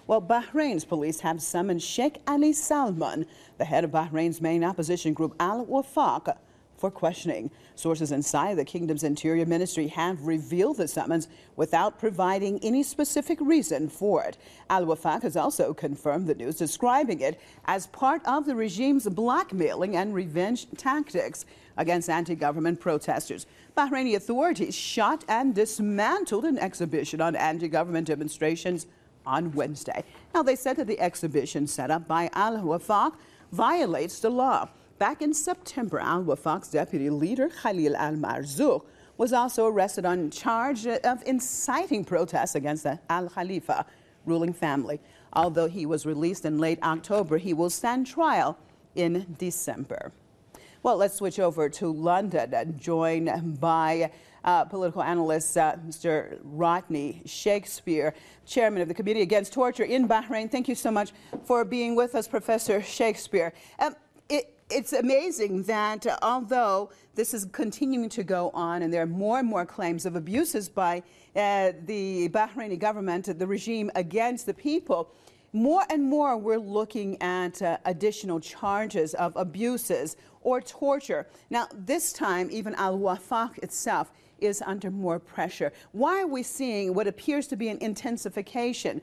Well, Bahrain's police have summoned Sheikh Ali Salman, the head of Bahrain's main opposition group Al Wafaq, for questioning. Sources inside the kingdom's interior ministry have revealed the summons without providing any specific reason for it. Al Wafaq has also confirmed the news, describing it as part of the regime's blackmailing and revenge tactics against anti-government protesters. Bahraini authorities shot and dismantled an exhibition on anti-government demonstrations on Wednesday. Now, they said that the exhibition set up by Al Wafaq violates the law. Back in September, Al Wafaq's deputy leader, Khalil al-Marzouk, was also arrested on charge of inciting protests against the Al Khalifa ruling family. Although he was released in late October, he will stand trial in December. Well, let's switch over to London, joined by political analyst Mr. Rodney Shakespeare, chairman of the Committee Against Torture in Bahrain. Thank you so much for being with us, Professor Shakespeare. It's amazing that although this is continuing to go on and there are more and more claims of abuses by the Bahraini government, the regime against the people, more and more we're looking at additional charges of abuses or torture. Now, this time, even Al Wafaq itself is under more pressure. Why are we seeing what appears to be an intensification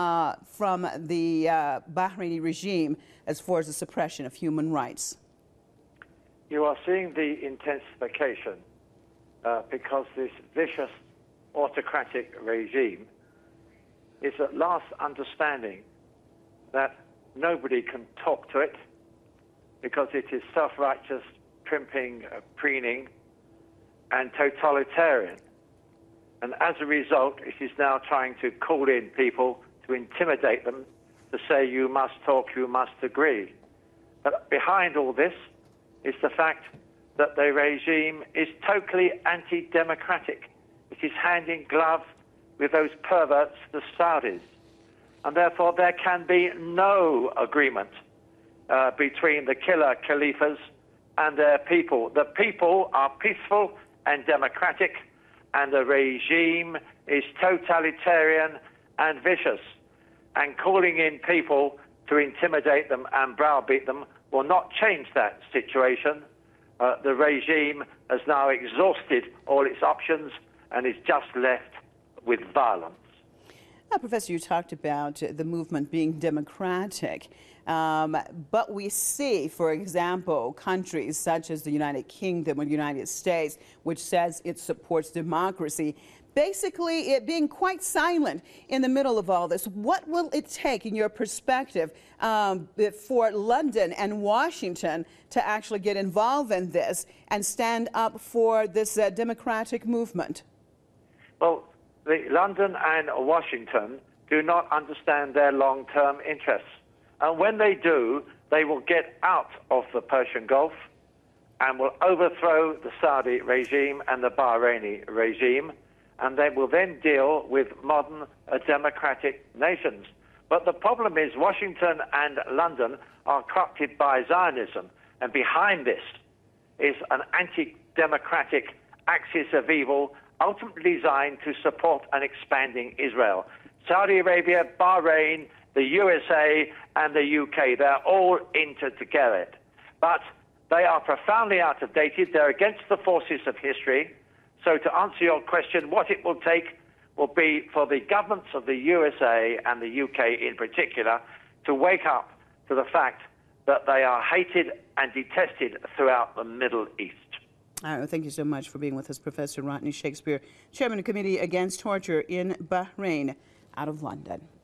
from the Bahraini regime as far as the suppression of human rights? You are seeing the intensification because this vicious autocratic regime is at last understanding that nobody can talk to it because it is self-righteous, primping, preening, and totalitarian. And as a result, it is now trying to call in people to intimidate them, to say you must talk, you must agree. But behind all this is the fact that the regime is totally anti-democratic. It is hand in glove with those perverts, the Saudis. And therefore there can be no agreement between the killer Khalifas and their people. The people are peaceful and democratic, and the regime is totalitarian and vicious. And calling in people to intimidate them and browbeat them will not change that situation. The regime has now exhausted all its options and is just left with violence. Now, Professor, you talked about the movement being democratic, but we see, for example, countries such as the United Kingdom or the United States, which says it supports democracy, basically it being quite silent in the middle of all this. What will it take, in your perspective, for London and Washington to actually get involved in this and stand up for this democratic movement? Well, London and Washington do not understand their long-term interests. And when they do, they will get out of the Persian Gulf and will overthrow the Saudi regime and the Bahraini regime, and they will then deal with modern democratic nations. But the problem is Washington and London are corrupted by Zionism, and behind this is an anti-democratic axis of evil ultimately designed to support an expanding Israel. Saudi Arabia, Bahrain, the USA, and the UK, they're all intertogether. But they are profoundly outdated. They're against the forces of history. So to answer your question, what it will take will be for the governments of the USA and the UK in particular to wake up to the fact that they are hated and detested throughout the Middle East. Thank you so much for being with us, Professor Rodney Shakespeare, Chairman of the Committee Against Torture in Bahrain, out of London.